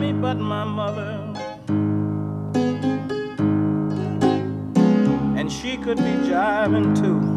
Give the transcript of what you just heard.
me but my mother, and she could be jiving too.